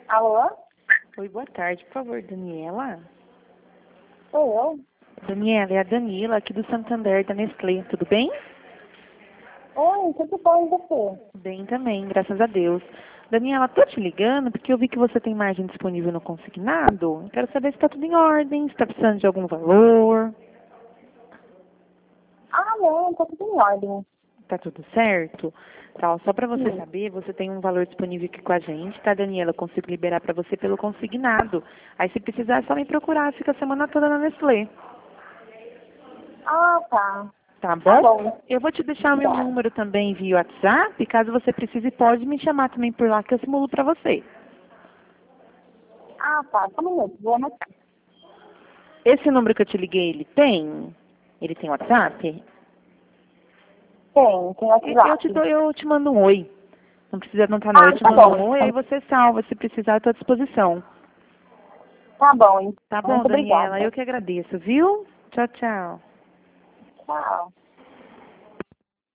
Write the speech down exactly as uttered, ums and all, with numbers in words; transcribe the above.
Alô? Oi, boa tarde. Por favor, Daniela? Sou eu? Daniela, é a Danila aqui do Santander, da Nestlé. Tudo bem? Oi, tudo bom e você? Bem também, graças a Deus. Daniela, tô te ligando porque eu vi que você tem margem disponível no consignado. Eu quero saber se está tudo em ordem, se está precisando de algum valor. Ah, não, tá tudo em ordem. Tá tudo certo? Tá, só para você Sim. saber, você tem um valor disponível aqui com a gente, tá, Daniela? Eu consigo liberar para você pelo consignado. Aí, se precisar, é só me procurar. Fica a semana toda na Nestlé. Ah, tá. Tá Tá bom? bom. Eu vou te deixar o meu Tá. número também via WhatsApp. Caso você precise, pode me chamar também por lá que eu simulo para você. Ah, tá. Só um minuto, vou anotar. Esse número que eu te liguei, ele tem? Ele tem WhatsApp? Tem, tem Eu te, WhatsApp. dou, eu te mando um oi. Não precisa anotar não, eu Ah, te tá mando um bom. oi, aí você salva. Se precisar, eu estou à disposição. Tá bom, então. Tá bom, Muito Daniela? obrigada. Eu que agradeço, viu? Tchau, tchau. Tchau.